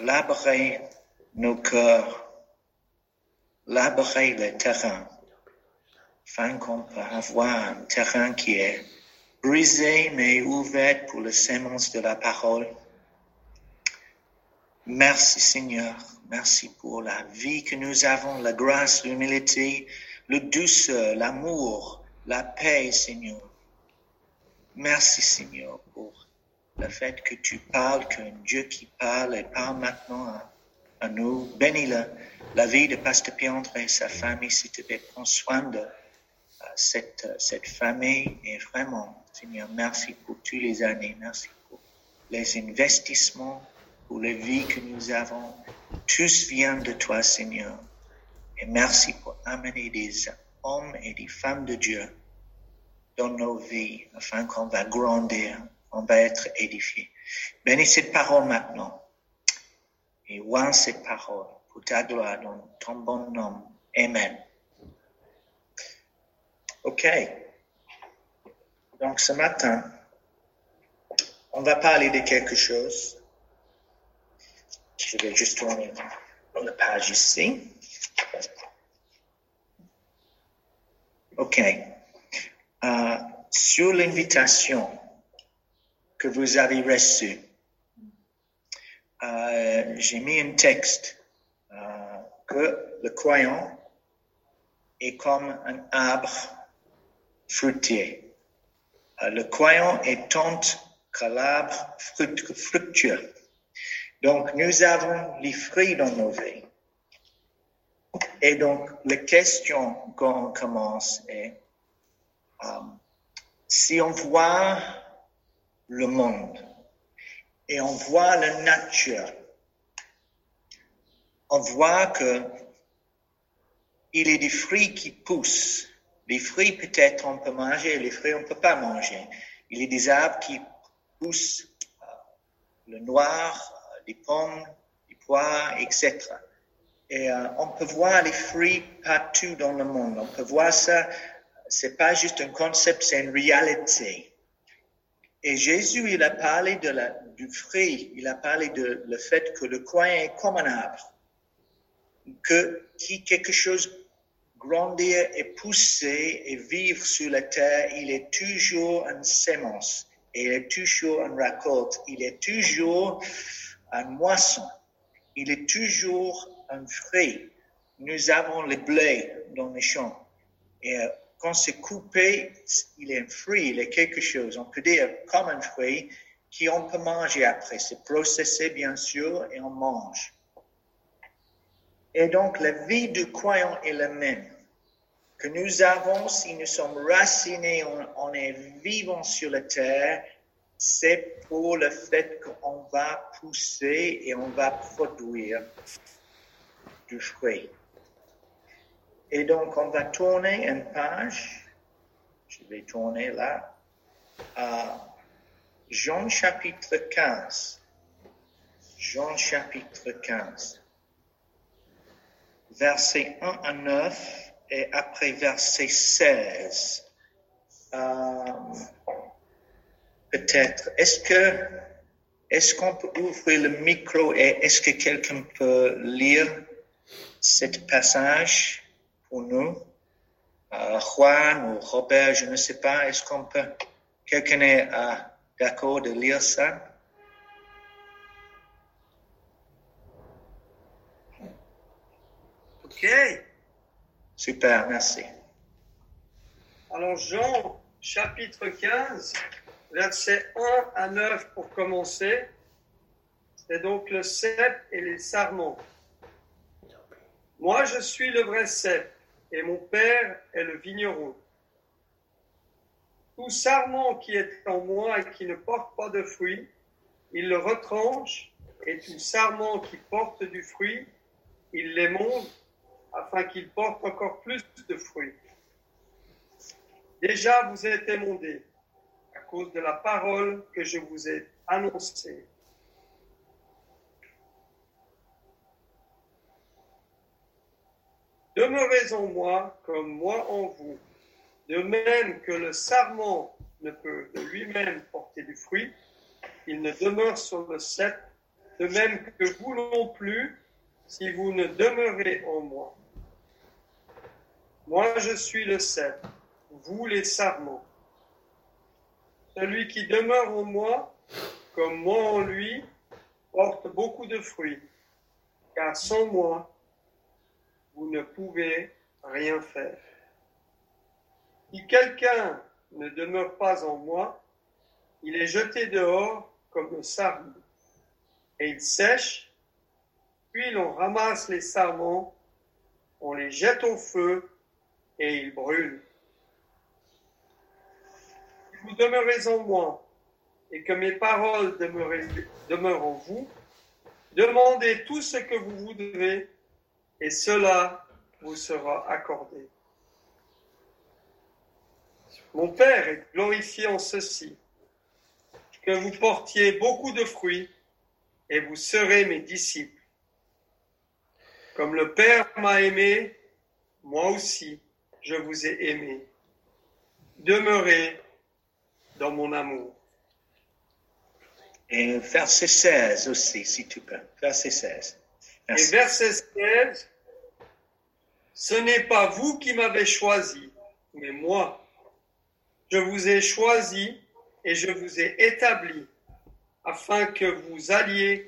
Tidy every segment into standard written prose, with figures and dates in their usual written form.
labourer nos cœurs, labourer le terrain, afin qu'on peut avoir un terrain qui est brisé mais ouvert pour la sémence de la parole. Merci Seigneur, merci pour la vie que nous avons, la grâce, l'humilité, le douceur, l'amour, la paix Seigneur. Merci Seigneur pour le fait que tu parles, qu'un Dieu qui parle et parle maintenant à nous. Bénis la vie de Pasteur Piandre et sa famille, s'il te plaît, prends soin de cette famille. Et vraiment, Seigneur, merci pour toutes les années, merci pour les investissements, pour les vies que nous avons. Tous viennent de toi, Seigneur. Et merci pour amener des hommes et des femmes de Dieu dans nos vies, afin qu'on va grandir, on va être édifiés. Bénis cette parole maintenant. Et vois cette parole pour ta gloire dans ton bon nom. Amen. OK. Donc ce matin, on va parler de quelque chose. Je vais juste tourner dans la page ici. OK. Sur l'invitation que vous avez reçue, j'ai mis un texte que le croyant est comme un arbre fruitier. Le croyant est tant que l'arbre fructueux. Donc, nous avons les fruits dans nos vies. Et donc, la question quand on commence est, si on voit le monde et on voit la nature, on voit que il y a des fruits qui poussent. Les fruits, peut-être, on peut manger, les fruits, on ne peut pas manger. Il y a des arbres qui poussent le noir, des pommes, des poires, etc. Et on peut voir les fruits partout dans le monde. On peut voir ça, c'est pas juste un concept, c'est une réalité. Et Jésus, il a parlé du fruit, il a parlé de le fait que le croyant est comme un arbre, qui quelque chose grandir et pousser et vivre sur la terre, il est toujours une sémence, il est toujours une récolte, il est toujours une moisson, il est toujours un fruit. Nous avons le blé dans les champs et quand c'est coupé, il est un fruit, il est quelque chose, on peut dire comme un fruit qu'on peut manger après. C'est processé bien sûr et on mange. Et donc la vie du croyant est la même. Que nous avons, si nous sommes racinés, on est vivants sur la terre, c'est pour le fait qu'on va pousser et on va produire du fruit. Et donc, on va tourner une page, je vais tourner là, à Jean chapitre 15. Jean chapitre 15. Versets 1 à 9 et après verset 16. Peut-être, est-ce qu'on peut ouvrir le micro et est-ce que quelqu'un peut lire ce passage pour nous? Juan ou Robert, je ne sais pas, est-ce qu'on peut, quelqu'un est d'accord de lire ça? OK. Super, merci. Alors, Jean, chapitre 15, versets 1 à 9 pour commencer. C'est donc le cep et les sarments. Moi, je suis le vrai cep, et mon père est le vigneron. Tout sarment qui est en moi et qui ne porte pas de fruit, il le retranche, et tout sarment qui porte du fruit, il l'émonde, afin qu'il porte encore plus de fruits. Déjà, vous êtes émondés, à cause de la parole que je vous ai annoncée. Demeurez en moi comme moi en vous, de même que le sarment ne peut de lui-même porter du fruit, il ne demeure sur le cep de même que vous non plus, si vous ne demeurez en moi. Moi, je suis le cep, vous les sarments. Celui qui demeure en moi, comme moi en lui, porte beaucoup de fruits, car sans moi, vous ne pouvez rien faire. Si quelqu'un ne demeure pas en moi, il est jeté dehors comme le sarment, et il sèche, puis l'on ramasse les sarments, on les jette au feu, et ils brûlent. Si vous demeurez en moi, et que mes paroles demeurent en vous, demandez tout ce que vous voudrez, et cela vous sera accordé. Mon Père est glorifié en ceci, que vous portiez beaucoup de fruits, et vous serez mes disciples. Comme le Père m'a aimé, moi aussi, je vous ai aimé. Demeurez dans mon amour. Et verset 16 aussi, si tu peux. Verset 16. Merci. Et verset 16, ce n'est pas vous qui m'avez choisi, mais moi. Je vous ai choisi et je vous ai établi afin que vous alliez,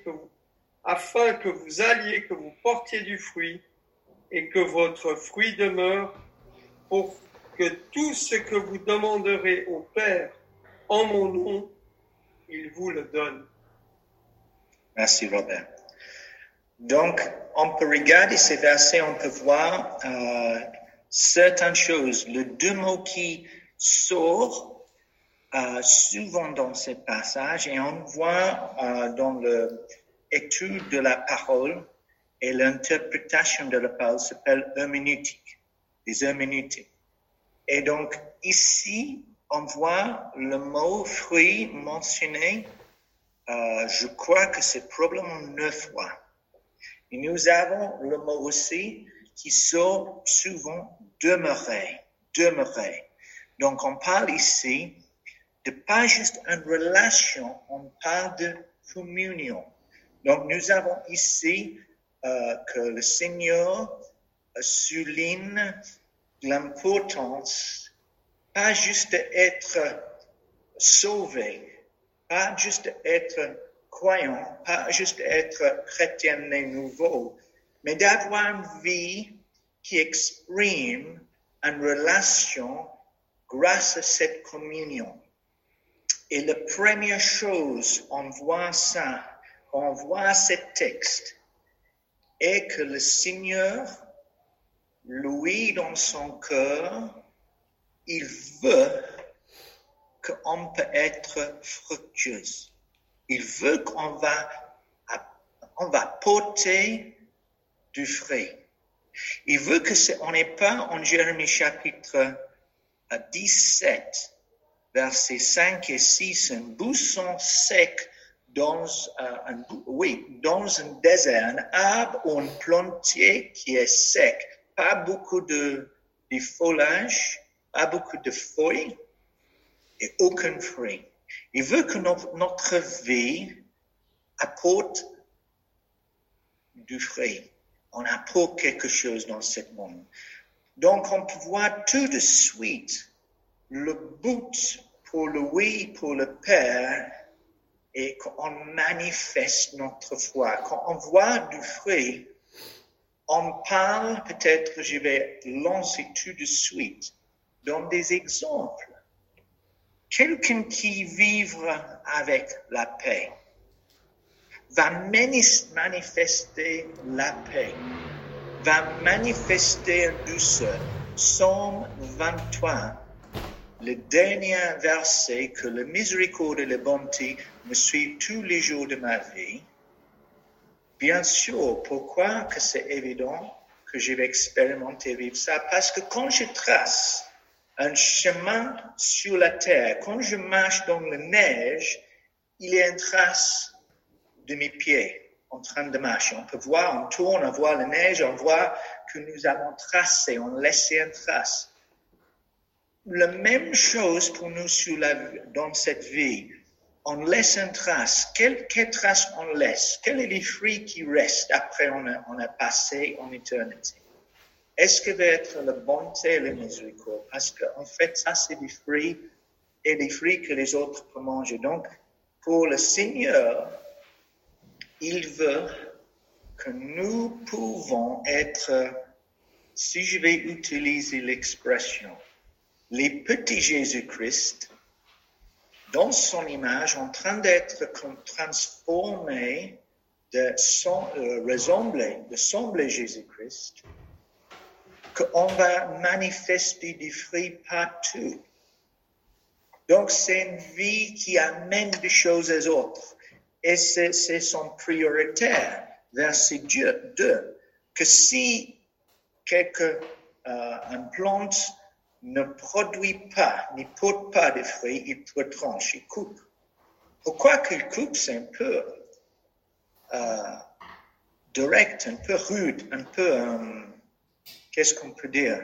que vous portiez du fruit et que votre fruit demeure, pour que tout ce que vous demanderez au Père en mon nom, il vous le donne. Merci Robert. Donc, on peut regarder ces versets, on peut voir certaines choses. Les deux mots qui sortent souvent dans ces passages, et on voit dans l'étude de la parole et l'interprétation de la parole s'appelle herméneutique, les herméneutiques. Et donc, ici, on voit le mot fruit mentionné, je crois que c'est probablement 9 fois. Et nous avons le mot aussi qui sort souvent demeurer. Donc, on parle ici de pas juste une relation, on parle de communion. Donc, nous avons ici que le Seigneur souligne l'importance, pas juste être sauvé, pas juste être croyant, pas juste être chrétien né nouveau, mais d'avoir une vie qui exprime une relation grâce à cette communion. Et la première chose, on voit ce texte, est que le Seigneur, lui, dans son cœur, il veut qu'on peut être fructueux. Il veut qu'on va porter du fruit. Il veut on n'est pas en Jérémie chapitre 17, versets 5 et 6, un buisson sec dans un désert, un arbre ou un plantier qui est sec, pas beaucoup de feuillage, pas beaucoup de feuilles et aucun fruit. Il veut que notre vie apporte du fruit. On apporte quelque chose dans ce monde. Donc, on peut voir tout de suite le but pour le oui, pour le Père, et qu'on manifeste notre foi. Quand on voit du fruit, on parle, peut-être je vais lancer tout de suite, dans des exemples. Quelqu'un qui vivra avec la paix va manifester la paix, va manifester une douceur. Psaume 23, le dernier verset, que la miséricorde et la bonté me suivent tous les jours de ma vie. Bien sûr, pourquoi que c'est évident que je vais expérimenter vivre ça? Parce que quand je trace un chemin sur la terre, quand je marche dans la neige, il y a une trace de mes pieds en train de marcher. On peut voir, on tourne, on voit la neige, on voit que nous avons tracé, on laissé une trace. La même chose pour nous dans cette vie. on laisse une trace. Quelle trace on laisse? Quels sont les fruits qui restent après on a passé en éternité? Est-ce que va être la bonté et la miséricorde? Parce qu'en fait, ça, c'est des fruits et des fruits que les autres peuvent manger. Donc, pour le Seigneur, il veut que nous pouvons être, si je vais utiliser l'expression, les petits Jésus-Christ, dans son image, en train d'être transformés, de ressembler Jésus-Christ, qu'on va manifester des fruits partout. Donc, c'est une vie qui amène des choses aux autres. Et c'est son prioritaire, verset 2, que si une plante ne produit pas, ne porte pas de fruits, il retranche, il coupe. Pourquoi qu'il coupe? C'est un peu direct, un peu rude, un peu, qu'est-ce qu'on peut dire?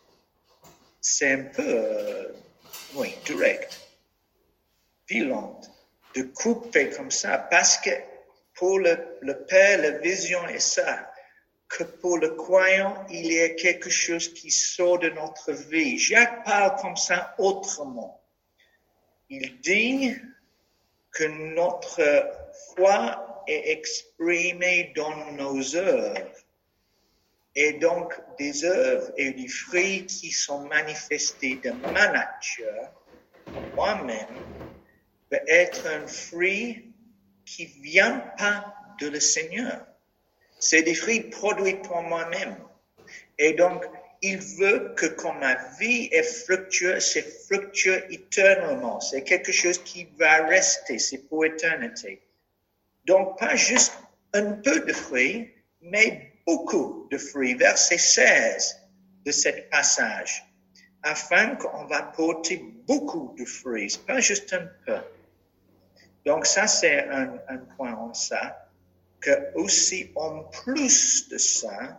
C'est un peu, direct, violent, de couper comme ça, parce que pour le Père, la vision est ça, que pour le croyant, il y a quelque chose qui sort de notre vie. Jacques parle comme ça autrement. Il dit que notre foi est exprimée dans nos œuvres. Et donc, des œuvres et des fruits qui sont manifestés de ma nature, moi-même, va être un fruit qui ne vient pas de le Seigneur. C'est des fruits produits par moi-même. Et donc, il veut que quand ma vie est fructueuse, c'est fructueux éternellement. C'est quelque chose qui va rester, c'est pour l'éternité. Donc, pas juste un peu de fruits, mais beaucoup de fruits. Verset 16 de ce passage. Afin qu'on va porter beaucoup de fruits, pas juste un peu. Donc, ça, c'est un point en ça. Que aussi, en plus de ça,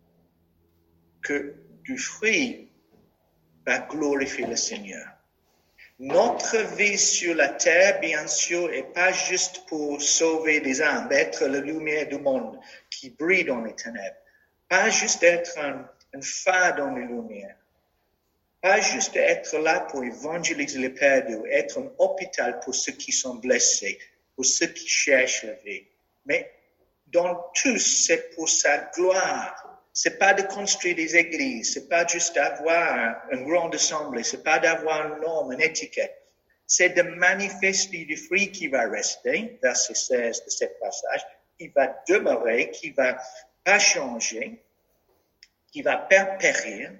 que du fruit va glorifier le Seigneur. Notre vie sur la terre, bien sûr, est pas juste pour sauver des âmes, être la lumière du monde qui brille dans les ténèbres. Pas juste être un phare dans les lumières. Pas juste être là pour évangéliser les perdus, être un hôpital pour ceux qui sont blessés, pour ceux qui cherchent la vie. Mais dans tout, c'est pour sa gloire. C'est pas de construire des églises, c'est pas juste d'avoir une grande assemblée, c'est pas d'avoir un nom, une étiquette. C'est de manifester du fruit qui va rester, verset 16 de ce passage, qui va demeurer, qui va pas changer, qui va périr.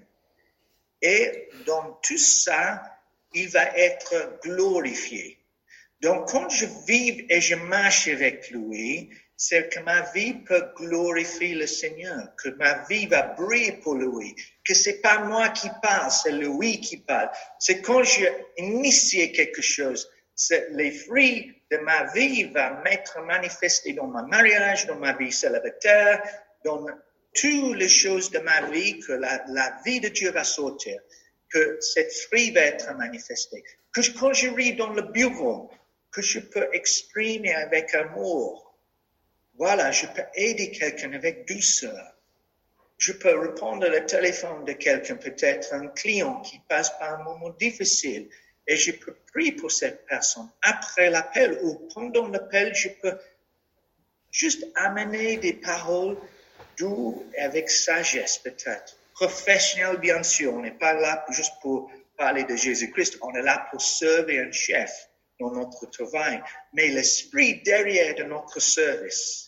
Et dans tout ça, il va être glorifié. Donc, quand je vis et je marche avec lui, c'est que ma vie peut glorifier le Seigneur, que ma vie va briller pour lui, que c'est pas moi qui parle, c'est lui qui parle. C'est quand j'ai initié quelque chose, c'est les fruits de ma vie vont m'être manifestés dans mon mariage, dans ma vie célibataire, dans toutes les choses de ma vie, que la vie de Dieu va sortir, que cette fruit va être manifesté. Que quand je ris dans le bureau, que je peux exprimer avec amour. Voilà, je peux aider quelqu'un avec douceur. Je peux répondre au téléphone de quelqu'un, peut-être un client qui passe par un moment difficile, et je peux prier pour cette personne. Après l'appel ou pendant l'appel, je peux juste amener des paroles douces avec sagesse, peut-être. Professionnel, bien sûr. On n'est pas là juste pour parler de Jésus-Christ. On est là pour servir un chef dans notre travail. Mais l'esprit derrière de notre service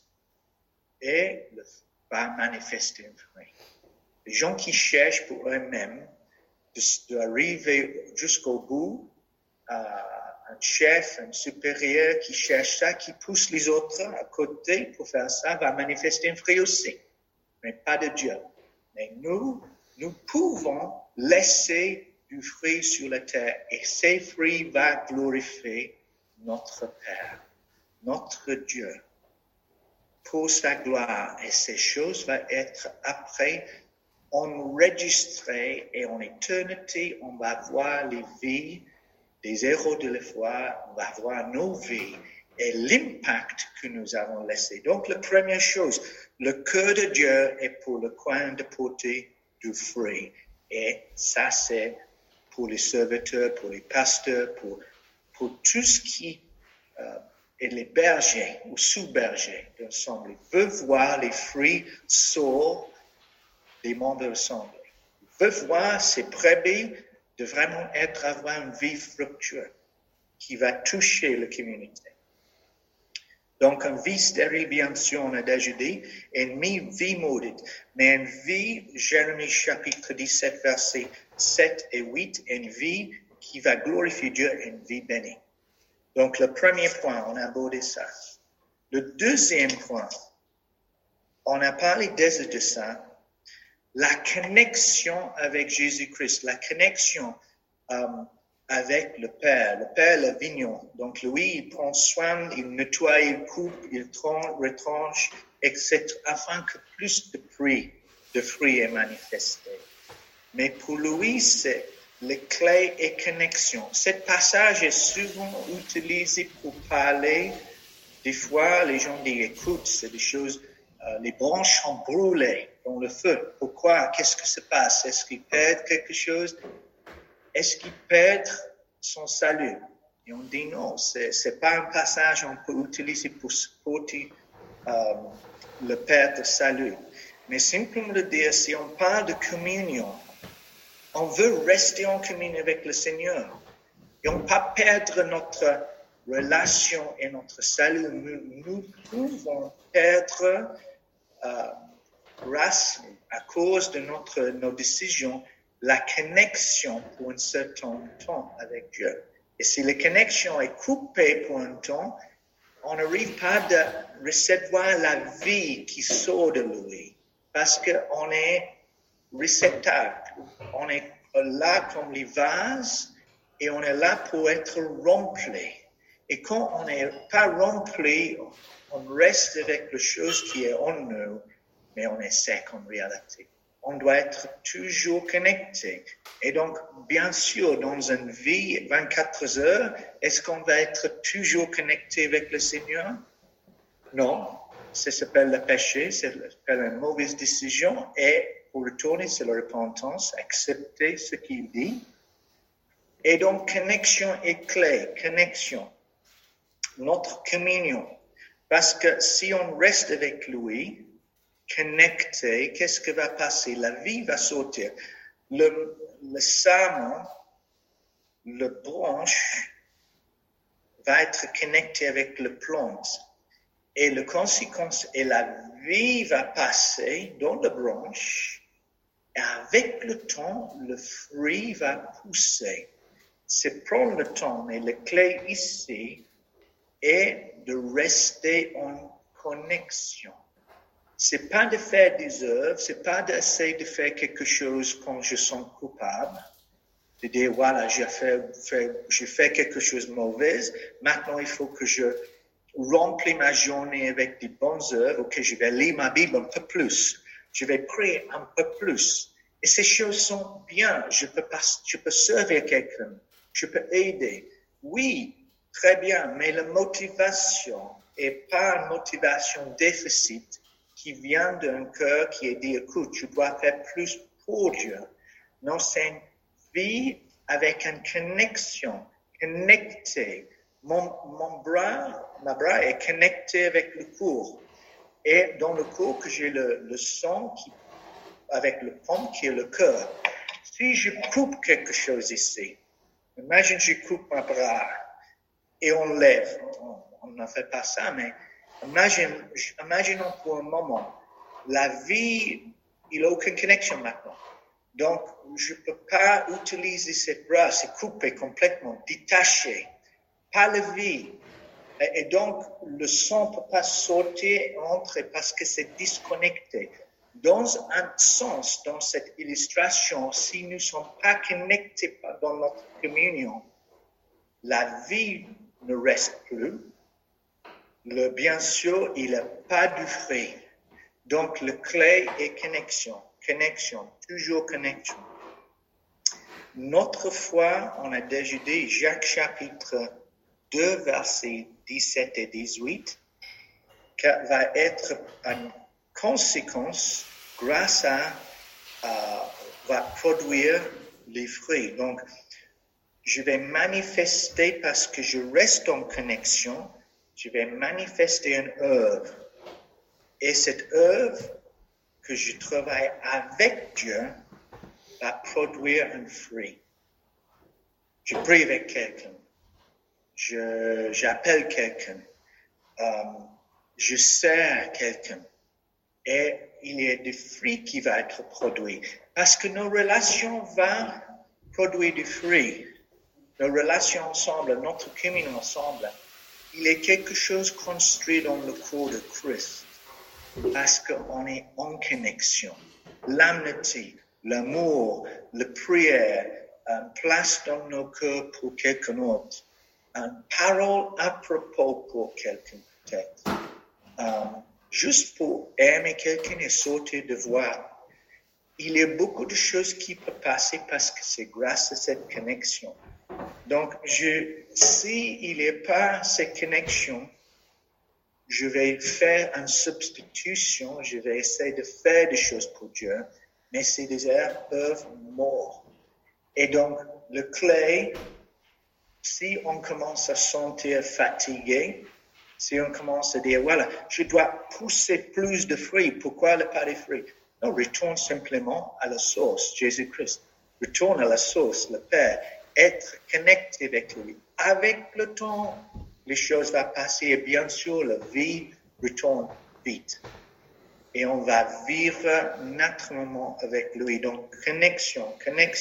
va manifester un fruit. Les gens qui cherchent pour eux-mêmes d'arriver jusqu'au bout, un chef, un supérieur qui cherche ça, qui pousse les autres à côté pour faire ça, va manifester un fruit aussi. Mais pas de Dieu. Mais nous pouvons laisser du fruit sur la terre et ces fruits vont glorifier notre Père, notre Dieu, pour sa gloire. Et ces choses vont être après enregistrées et en éternité, on va voir les vies des héros de la foi, on va voir nos vies et l'impact que nous avons laissé. Donc, la première chose, le cœur de Dieu est pour le coin de porter du fruit. Et ça, c'est pour les serviteurs, pour les pasteurs, pour tout ce qui est les bergers ou sous-bergers de l'Assemblée. Ils veulent voir les fruits sur les membres de l'Assemblée. Ils veulent voir ces brebis de vraiment avoir une vie fructueuse qui va toucher la communauté. Donc, une vie stérile, bien sûr, on a déjà dit, et une vie maudite. Mais une vie, Jérémie chapitre 17, versets 7 et 8, une vie qui va glorifier Dieu, une vie bénie. Donc, le premier point, on a abordé ça. Le deuxième point, on a parlé déjà de ça, la connexion avec Jésus-Christ, la connexion avec le Père le vignon. Donc, lui, il prend soin, il nettoie, il coupe, il retranche, etc., afin que plus de fruits est manifesté. Mais pour lui, c'est les clés et connexion. Ce passage est souvent utilisé pour parler. Des fois, les gens disent, écoute, c'est des choses, les branches sont brûlées dans le feu. Pourquoi? Qu'est-ce que se passe? Est-ce qu'ils perdent quelque chose? Est-ce qu'il perd son salut? Et on dit non, c'est pas un passage qu'on peut utiliser pour supporter le perte de salut. Mais simplement de dire, si on parle de communion, on veut rester en communion avec le Seigneur. Et on ne peut pas perdre notre relation et notre salut. Nous pouvons perdre grâce à cause de nos décisions la connexion pour un certain temps avec Dieu. Et si la connexion est coupée pour un temps, on n'arrive pas à recevoir la vie qui sort de lui. Parce qu'on est réceptacle. On est là comme les vases et on est là pour être rempli. Et quand on n'est pas rempli, on reste avec la chose qui est en nous, mais on est sec en réalité. On doit être toujours connecté. Et donc, bien sûr, dans une vie 24 heures, est-ce qu'on va être toujours connecté avec le Seigneur? Non. Ça s'appelle le péché, ça s'appelle une mauvaise décision. Et pour retourner, c'est la repentance, accepter ce qu'il dit. Et donc, connexion est clé, connexion. Notre communion. Parce que si on reste avec lui, connecté, qu'est-ce qui va passer? La vie va sortir. Le sarment, le branche, va être connecté avec la plante. Et la conséquence est la vie va passer dans la branche. Et avec le temps, le fruit va pousser. C'est prendre le temps. Mais la clé ici est de rester en connexion. C'est pas de faire des œuvres, c'est pas d'essayer de faire quelque chose quand je sens coupable, de dire voilà, j'ai fait quelque chose de mauvais, maintenant il faut que je remplis ma journée avec des bonnes œuvres, ok, je vais lire ma Bible un peu plus, je vais prier un peu plus. Et ces choses sont bien, je peux servir quelqu'un, je peux aider. Oui, très bien, mais la motivation est pas une motivation déficit qui vient d'un cœur qui est dit, écoute, je dois faire plus pour Dieu. Non, c'est une vie avec une connexion, connectée. Ma bras est connecté avec le cours. Et dans le cours, que j'ai le sang avec le pomme qui est le cœur. Si je coupe quelque chose ici, imagine je coupe ma bras et on lève. On ne fait pas ça, mais imaginons pour un moment, la vie, il n'a aucune connexion maintenant. Donc, je ne peux pas utiliser ces bras, c'est coupé complètement, détaché, pas la vie. Et donc, le son ne peut pas sortir, entrer parce que c'est disconnecté. Dans un sens, dans cette illustration, si nous ne sommes pas connectés dans notre communion, la vie ne reste plus. Bien sûr, il n'a pas de fruit. Donc, le clé est connexion, toujours connexion. notre foi, on a déjà dit, Jacques chapitre 2, versets 17 et 18, va être une conséquence grâce va produire les fruits. Donc, je vais manifester parce que je reste en connexion, je vais manifester une œuvre. Et cette œuvre que je travaille avec Dieu va produire un fruit. Je prie avec quelqu'un, j'appelle quelqu'un, je sers quelqu'un. Et il y a des fruits qui vont être produits. Parce que nos relations vont produire des fruits. Nos relations ensemble, notre communion ensemble, il est quelque chose construit dans le corps de Christ. Parce qu'on est en connexion. L'amitié, l'amour, la prière, une place dans nos cœurs pour quelqu'un d'autre. Une parole à propos pour quelqu'un peut-être. Juste pour aimer quelqu'un et sauter de voir. Il y a beaucoup de choses qui peuvent passer parce que c'est grâce à cette connexion. Donc, s'il n'y a pas cette connexion, je vais faire une substitution, je vais essayer de faire des choses pour Dieu, mais c'est des œuvres mortes. Et donc, le clé, si on commence à se sentir fatigué, si on commence à dire, voilà, je dois pousser plus de fruits, pourquoi pas de fruits? Non, retourne simplement à la source, Jésus-Christ. Retourne à la source, le Père. Être connecté avec lui. Avec le temps, les choses vont passer et bien sûr, la vie retourne vite. Et on va vivre naturellement avec lui. Donc, connexion.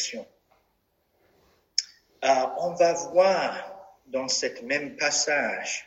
On va voir dans ce même passage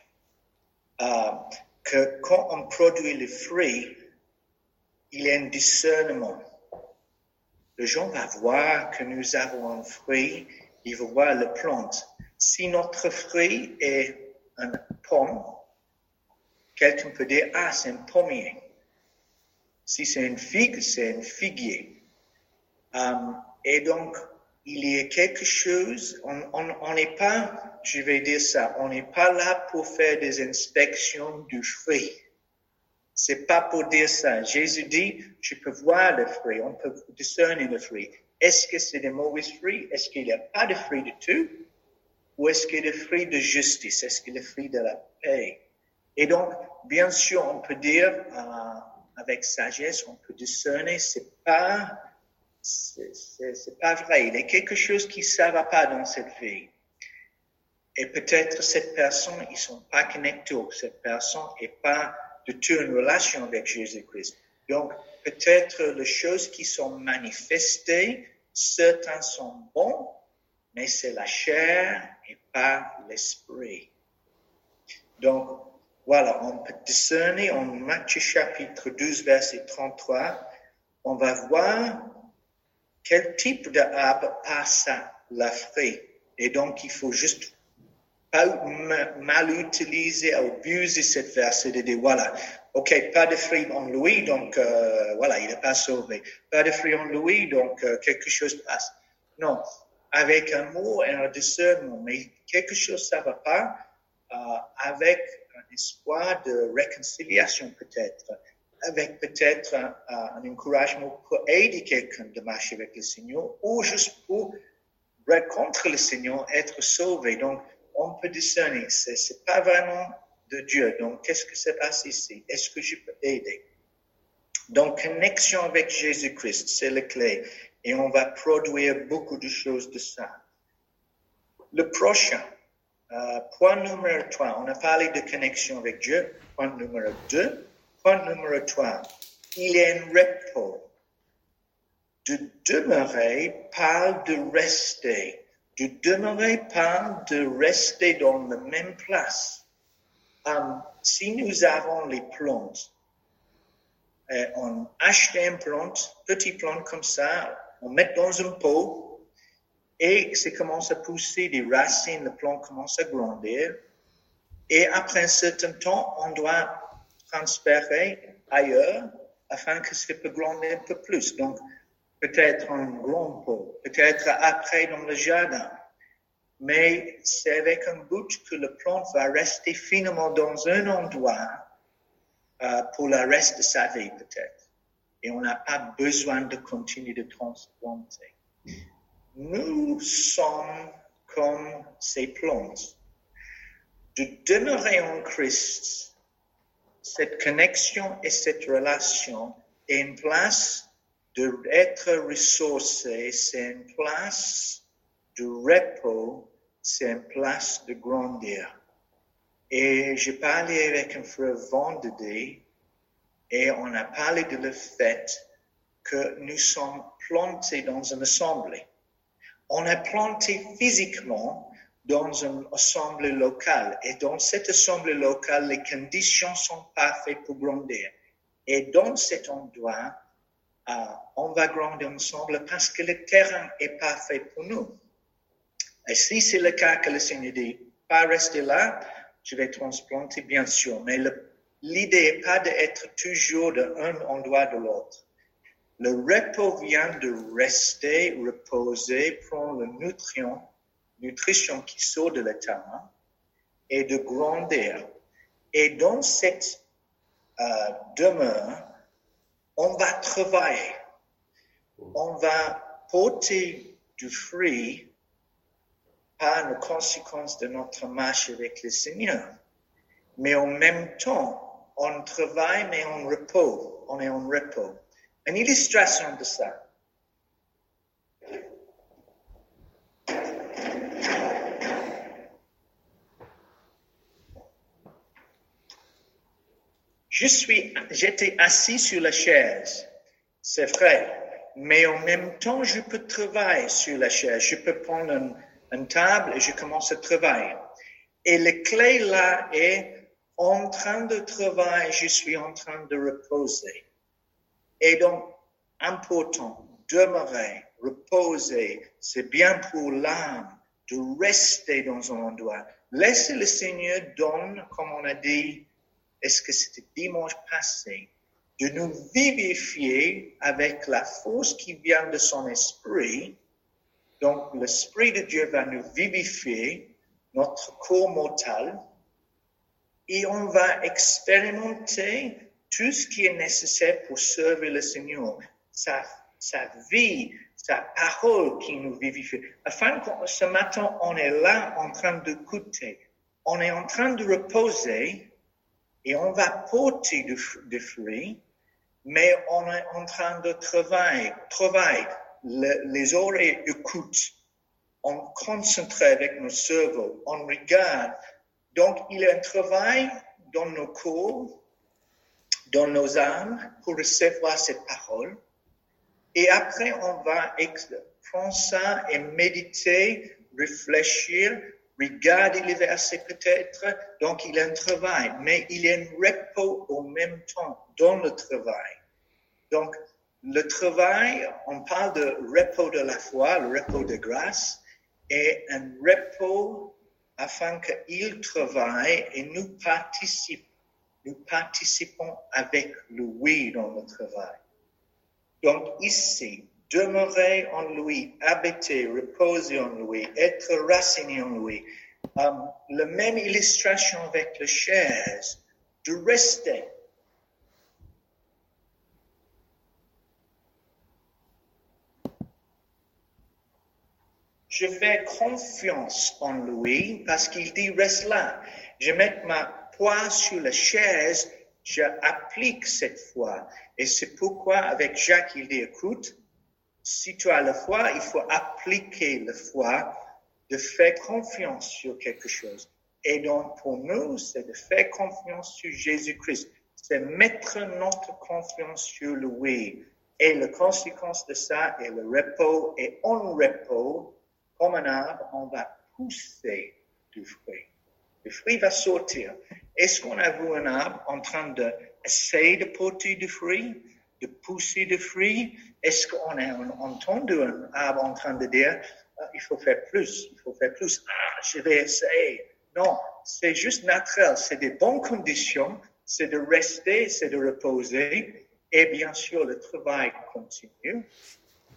que quand on produit les fruits, il y a un discernement. Les gens vont voir que nous avons un fruit, ils vont voir la plante. Si notre fruit est une pomme, quelqu'un peut dire, c'est un pommier. Si c'est une figue, c'est un figuier. Et donc, il y a quelque chose, on n'est pas, je vais dire ça, on n'est pas là pour faire des inspections du fruit. C'est pas pour dire ça. Jésus dit, je peux voir le fruit, on peut discerner le fruit. Est-ce que c'est des mauvais fruits? Est-ce qu'il n'y a pas de fruits du tout? Ou est-ce qu'il y a des fruits de justice? Est-ce qu'il y a des fruits de la paix? Et donc, bien sûr, on peut dire, avec sagesse, on peut discerner, c'est pas vrai. Il y a quelque chose qui ne va pas dans cette vie. Et peut-être cette personne, ils sont pas connectés, cette personne n'est pas du tout une relation avec Jésus-Christ. Donc, peut-être les choses qui sont manifestées, certains sont bons, mais c'est la chair et pas l'esprit. Donc, voilà, on peut discerner en Matthieu chapitre 12, verset 33, on va voir quel type d'arbre passe la fruit. Et donc, il faut juste pas mal utiliser, abuser cette verset de dire, voilà, ok, pas de fruit en lui, donc voilà, il n'est pas sauvé. Pas de fruit en lui, donc quelque chose passe. Non, avec amour et un discernement, mais quelque chose ça va pas, avec un espoir de réconciliation peut-être, avec peut-être un encouragement pour aider quelqu'un de marcher avec le Seigneur, ou juste pour rencontrer le Seigneur, être sauvé. Donc, on peut discerner, c'est pas vraiment de Dieu. Donc, qu'est-ce que se passe ici? Est-ce que je peux aider? Donc, connexion avec Jésus-Christ, c'est la clé. Et on va produire beaucoup de choses de ça. Le prochain, point numéro 3, on a parlé de connexion avec Dieu. Point numéro 2, point numéro 3, il y a un repos. De demeurer parle de rester. De demeurer parle de rester dans la même place. Si nous avons les plantes, on achète une plante, petite plante comme ça, on met dans un pot et ça commence à pousser des racines, la plante commence à grandir. Et après un certain temps, on doit transférer ailleurs afin que ça peut grandir un peu plus. Donc, peut-être un grand pot, peut-être après dans le jardin. Mais c'est avec un but que la plante va rester finalement dans un endroit pour le reste de sa vie peut-être. Et on n'a pas besoin de continuer de transplanter. Nous sommes comme ces plantes. De demeurer en Christ, cette connexion et cette relation est une place d'être ressourcé, c'est une place de repos, c'est une place de grandir. Et j'ai parlé avec un frère vendredi et on a parlé de le fait que nous sommes plantés dans une assemblée. On est planté physiquement dans une assemblée locale. Et dans cette assemblée locale, les conditions sont parfaites pour grandir. Et dans cet endroit, on va grandir ensemble parce que le terrain est parfait pour nous. Et si c'est le cas que le Seigneur dit, pas rester là, je vais transplanter, bien sûr. Mais l'idée n'est pas d'être toujours d'un endroit de l'autre. Le repos vient de rester, reposer, prendre le nutrition qui sort de le terrain et de grandir. Et dans cette demeure, on va travailler. On va porter du fruit par les conséquences de notre marche avec le Seigneur. Mais en même temps, on travaille, mais on repose. On est en repos. Une illustration de ça. J'étais assis sur la chaise, c'est vrai, mais en même temps, je peux travailler sur la chaise. Je peux prendre une table et je commence à travailler. Et la clé là est, en train de travailler, je suis en train de reposer. Et donc, important, demeurer, reposer, c'est bien pour l'âme de rester dans un endroit. Laissez le Seigneur donner, comme on a dit, est-ce que c'était dimanche passé, de nous vivifier avec la force qui vient de son esprit. Donc, l'Esprit de Dieu va nous vivifier, notre corps mortel, et on va expérimenter tout ce qui est nécessaire pour servir le Seigneur, sa vie, sa parole qui nous vivifie. Afin que ce matin, on est là en train d'écouter, on est en train de reposer et on va porter du fruit, mais on est en train de travailler. Les oreilles écoutent, on concentre avec nos cerveaux, on regarde. Donc, il y a un travail dans nos corps, dans nos âmes, pour recevoir cette parole. Et après, on va prendre ça et méditer, réfléchir, regarder les versets peut-être. Donc, il y a un travail, mais il y a un repos au même temps dans le travail. Donc, le travail, on parle de repos de la foi, le repos de grâce, et un repos afin qu'il travaille et nous participons avec lui dans le travail. Donc ici, demeurer en lui, habiter, reposer en lui, être raciné en lui. La même illustration avec la chaise, de rester. Je fais confiance en lui parce qu'il dit reste là. Je mets ma foi sur la chaise, je applique cette foi. Et c'est pourquoi avec Jacques il dit écoute, si tu as la foi, il faut appliquer la foi, de faire confiance sur quelque chose. Et donc pour nous, c'est de faire confiance sur Jésus-Christ. C'est mettre notre confiance sur lui. Et la conséquence de ça est le repos. Et en repos, comme un arbre, on va pousser du fruit. Le fruit va sortir. Est-ce qu'on a vu un arbre en train d'essayer de porter du fruit, de pousser du fruit? Est-ce qu'on a entendu un arbre en train de dire, il faut faire plus, il faut faire plus. Je vais essayer. Non, c'est juste naturel. C'est des bonnes conditions. C'est de rester, c'est de reposer. Et bien sûr, le travail continue.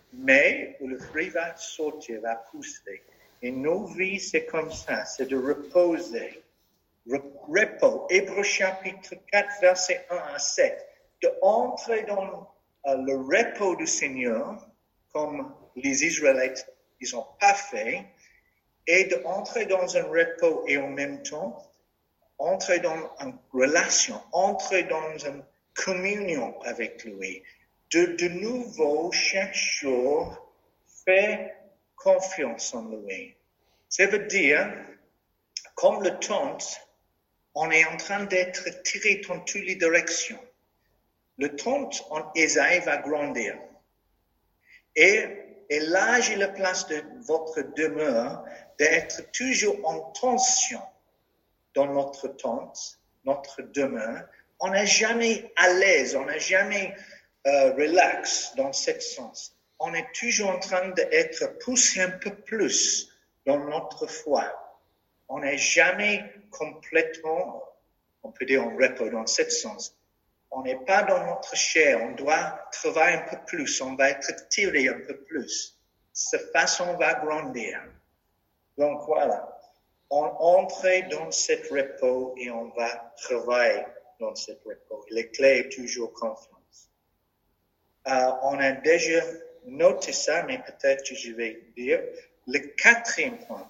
mais où le fruit va sortir, va pousser. Et nos vies, c'est comme ça, c'est de reposer. Repos, Hébreux chapitre 4, versets 1 à 7, de entrer dans le repos du Seigneur, comme les Israélites, ils n'ont pas fait, et d'entrer dans un repos et en même temps, entrer dans une relation, entrer dans une communion avec lui. De nouveau, chaque jour, faire confiance en lui. Ça veut dire, comme le tente, on est en train d'être tiré dans toutes les directions. Le tente en Ésaïe va grandir. Et l'âge et la place de votre demeure d'être toujours en tension dans notre tente, notre demeure. On n'est jamais à l'aise, on n'est jamais relax dans ce sens. On est toujours en train d'être poussé un peu plus dans notre foi. On n'est jamais complètement, on peut dire en repos dans ce sens. On n'est pas dans notre chair, on doit travailler un peu plus, on va être tiré un peu plus. Cette façon va grandir. Donc voilà, on entre dans ce repos et on va travailler dans ce repos. Et la clé est toujours confiance. On a déjà noté ça, mais peut-être que je vais dire le 4e point.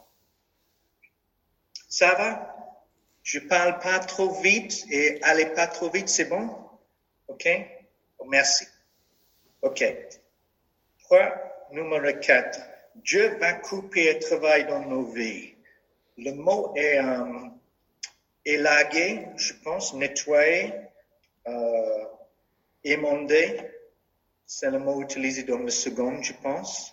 Ça va? Je parle pas trop vite et allez pas trop vite, c'est bon? OK? Merci. OK. Point numéro 4. Dieu va couper et travailler dans nos vies. Le mot est élaguer, je pense, nettoyer, émonder. C'est le mot utilisé dans le second, je pense.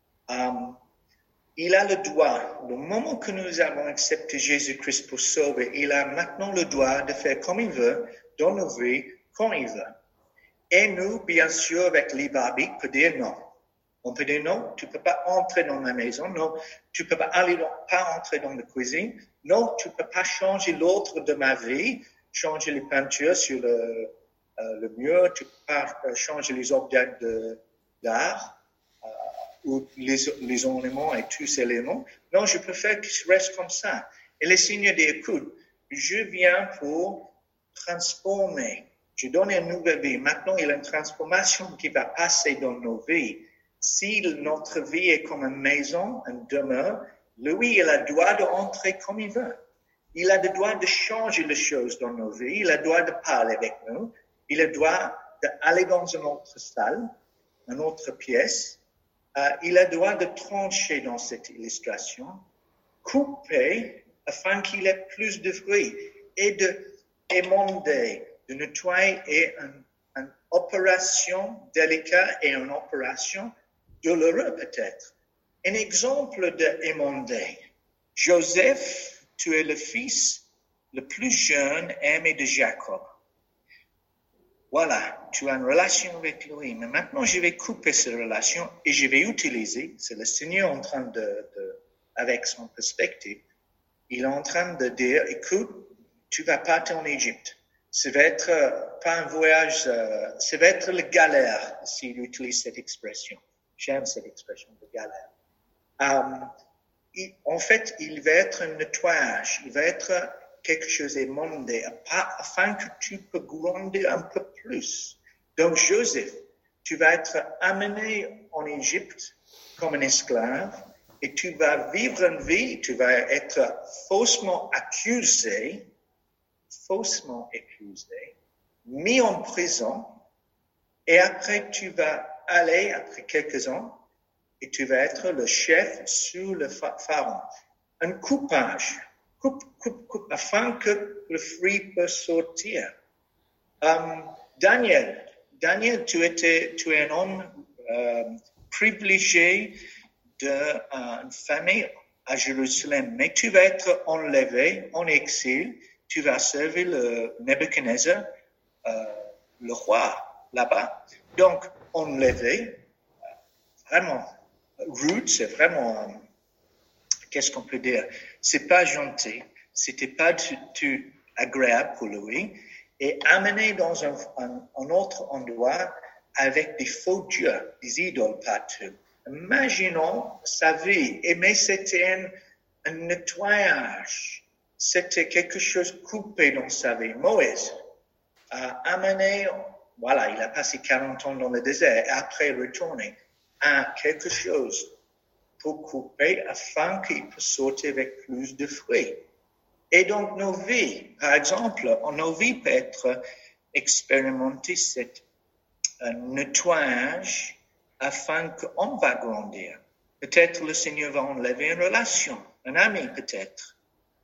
Il a le droit, le moment que nous avons accepté Jésus-Christ pour sauver, il a maintenant le droit de faire comme il veut dans nos vies, quand il veut. Et nous, bien sûr, avec libre arbitre, peut dire non. On peut dire non, tu peux pas entrer dans ma maison, non, tu peux pas entrer dans la cuisine, non, tu peux pas changer l'ordre de ma vie, changer les peintures sur le mur, tu peux pas changer les objets d'art, ou les ornements et tous ces éléments. Non, je préfère que je reste comme ça. Et le Seigneur dit, écoute, je viens pour transformer. Je donne une nouvelle vie. Maintenant, il y a une transformation qui va passer dans nos vies. Si notre vie est comme une maison, une demeure, lui, il a le droit d'entrer comme il veut. Il a le droit de changer les choses dans nos vies. Il a le droit de parler avec nous. Il a le droit d'aller dans une autre salle, une autre pièce. Il a le droit de trancher dans cette illustration, couper afin qu'il ait plus de fruits et d'émonder, de nettoyer et une opération délicate et une opération douloureuse peut-être. Un exemple d'émonder. Joseph, tu es le fils le plus jeune aimé de Jacob. Voilà, tu as une relation avec lui, mais maintenant je vais couper cette relation et je vais utiliser, c'est le Seigneur en train avec son perspective, il est en train de dire, écoute, tu vas partir en Égypte. Ça va être pas un voyage, ça va être la galère s'il utilise cette expression. J'aime cette expression de galère. En fait, il va être un nettoyage, il va être quelque chose d'émondé, afin que tu peux grandir un peu plus. Donc, Joseph, tu vas être amené en Égypte comme un esclave et tu vas vivre une vie, tu vas être faussement accusé, mis en prison et après tu vas aller, après quelques ans, et tu vas être le chef sous le pharaon. Un coupage. Coupe, afin que le fruit peut sortir. Daniel, tu es un homme privilégié d'une famille à Jérusalem, mais tu vas être enlevé en exil, tu vas servir le Nebuchadnezzar, le roi, là-bas. Donc, enlevé, vraiment rude, c'est vraiment... Qu'est-ce qu'on peut dire? C'est pas gentil, c'était pas tout agréable pour lui, et amené dans un autre endroit avec des faux dieux, des idoles partout. Imaginons sa vie, mais c'était un nettoyage. C'était quelque chose coupé dans sa vie. Moïse a amené, voilà, il a passé 40 ans dans le désert et après retourné à quelque chose pour couper afin qu'il puisse sortir avec plus de fruits. Et donc nos vies, par exemple, nos vies peuvent être expérimentées cet nettoyage afin qu'on va grandir. Peut-être le Seigneur va enlever une relation, un ami peut-être.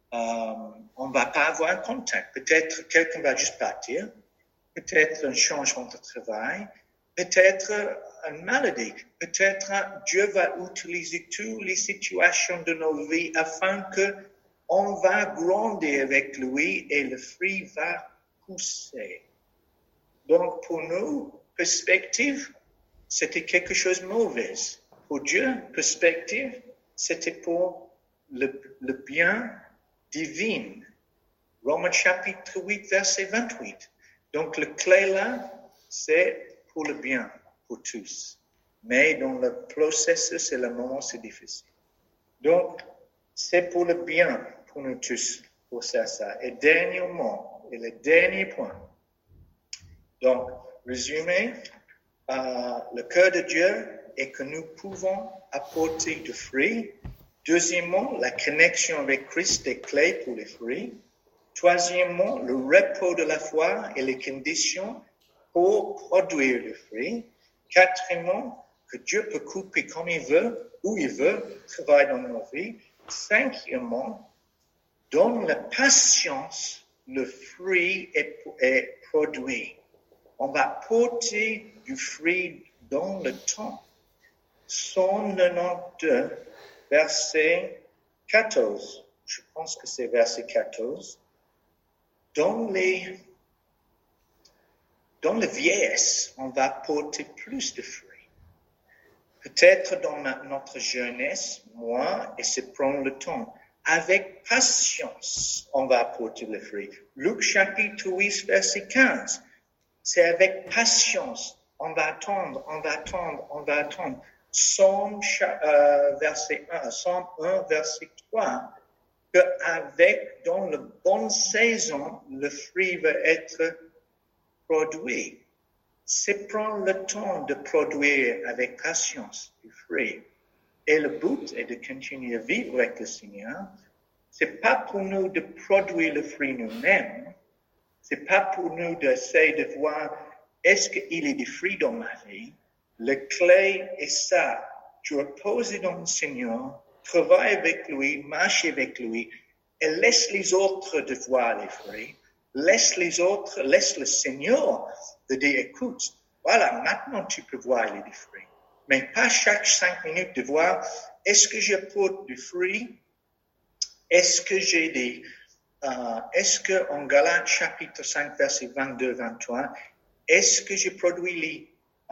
On va pas avoir contact. Peut-être quelqu'un va juste partir. Peut-être un changement de travail. Peut-être une maladie. Peut-être Dieu va utiliser toutes les situations de nos vies afin que on va grandir avec lui et le fruit va pousser. Donc pour nous, perspective, c'était quelque chose de mauvais. Pour Dieu, perspective, c'était pour le bien divin. Romains chapitre 8, verset 28. Donc le clé là, c'est pour le bien, pour tous. Mais dans le processus et le moment, c'est difficile. Donc, c'est pour le bien, pour nous tous, pour ça. Et dernièrement, et le dernier point. Donc, résumé, le cœur de Dieu est que nous pouvons apporter du fruit. Deuxièmement, la connexion avec Christ est clé pour les fruits. Troisièmement, le repos de la foi et les conditions pour produire le fruit. Quatrièmement, que Dieu peut couper comme il veut, où il veut, travailler dans nos vies. Cinquièmement, dans la patience, le fruit est produit. On va porter du fruit dans le temps. Psaume 92, verset 14. Je pense que c'est verset 14. Dans la vieillesse, on va porter plus de fruits. Peut-être dans notre jeunesse, moi, et c'est prendre le temps. Avec patience, on va apporter le fruit. Luc chapitre 8, verset 15. C'est avec patience. On va attendre. Psaume verset 1, Psaume 1, verset 3. Qu'avec, dans la bonne saison, le fruit va être produit. C'est prendre le temps de produire avec patience du fruit. Et le but est de continuer à vivre avec le Seigneur. C'est pas pour nous de produire le fruit nous-mêmes. C'est pas pour nous d'essayer de voir est-ce qu'il y a des fruits dans ma vie. La clé est ça. Tu reposes dans le Seigneur, travaille avec lui, marche avec lui, et laisse les autres de voir les fruits. Laisse le Seigneur de dire, écoute, voilà, maintenant tu peux voir les fruits. Mais pas chaque 5 minutes de voir, est-ce que j'apporte du fruit? Est-ce que j'ai est-ce que en Galates chapitre 5, verset 22-23, est-ce que je produis les,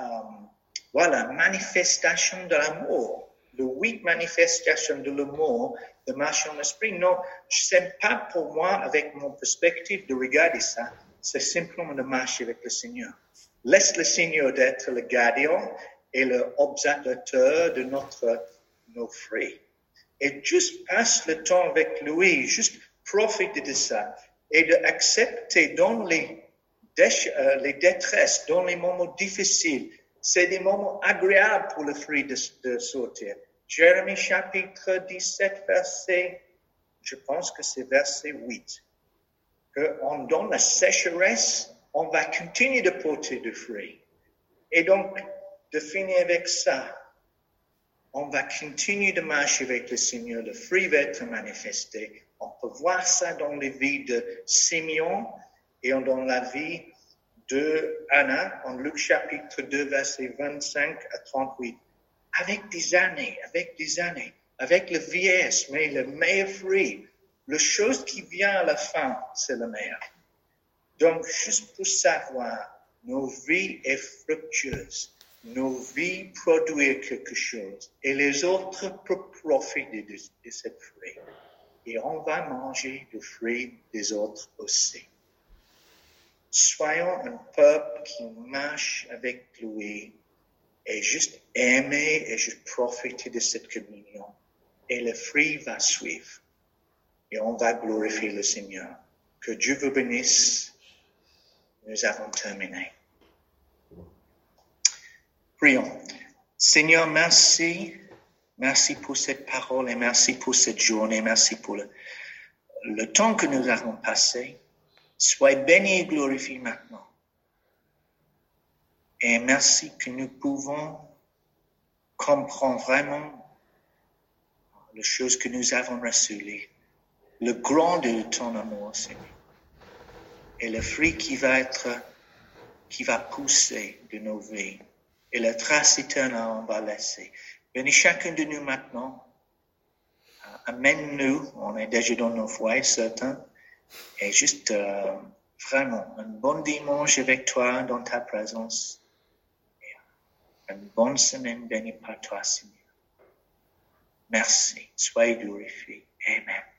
manifestations de l'amour, les 8 manifestations de l'amour, de marcher en esprit? Non, c'est pas pour moi, avec mon perspective, de regarder ça. C'est simplement de marcher avec le Seigneur. Laisse le Seigneur d'être le gardien et l'observateur de nos fruits. Et juste passe le temps avec lui, juste profite de ça et d'accepter dans les détresses, dans les moments difficiles. C'est des moments agréables pour le fruit de sortir. Jérémie chapitre 17, verset, je pense que c'est verset 8. Que dans la sécheresse, on va continuer de porter du fruit. Et donc, de finir avec ça, on va continuer de marcher avec le Seigneur. Le fruit va être manifesté. On peut voir ça dans les vies de Simeon et dans la vie de Anna, en Luc chapitre 2, versets 25 à 38. Avec des années, avec le vieillesse, mais le meilleur fruit, la chose qui vient à la fin, c'est le meilleur. Donc, juste pour savoir, nos vies sont fructueuses. Nos vies produisent quelque chose. Et les autres peuvent profiter de cette fruit. Et on va manger du fruit des autres aussi. soyons un peuple qui marche avec lui et juste aimer et juste profiter de cette communion. Et le fruit va suivre. Et on va glorifier le Seigneur. Que Dieu vous bénisse. Nous avons terminé. Prions. Seigneur, merci. Merci pour cette parole et merci pour cette journée. Merci pour le temps que nous avons passé. Sois béni et glorifié maintenant. Et merci que nous pouvons comprendre vraiment les choses que nous avons reçues, le grand de ton amour, Seigneur. Et le fruit qui va pousser de nos vies. Et la trace éternelle, on va laisser. Bénis chacun de nous maintenant. Amène-nous. On est déjà dans nos foyers, certains. Et juste vraiment un bon dimanche avec toi dans ta présence. Et une bonne semaine bénie par toi, Seigneur. Merci. Soyez glorifiés. Amen.